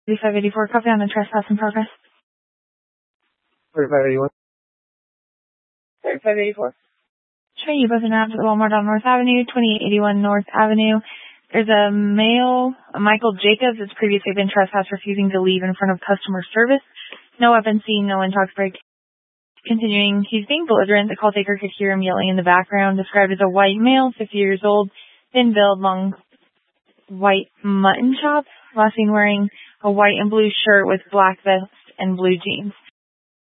584, copy on the trespass in progress. 3581. 584. Sure, you both are to the Walmart on North Avenue, 2881 North Avenue. There's a male, Michael Jacobs, that's previously been trespassed, refusing to leave in front of customer service. No weapon seen, no intoxicated. Continuing, he's being belligerent. The call taker could hear him yelling in the background. Described as a white male, 50 years old, thin build, long white mutton chop. Last seen wearing a white and blue shirt with black vest and blue jeans.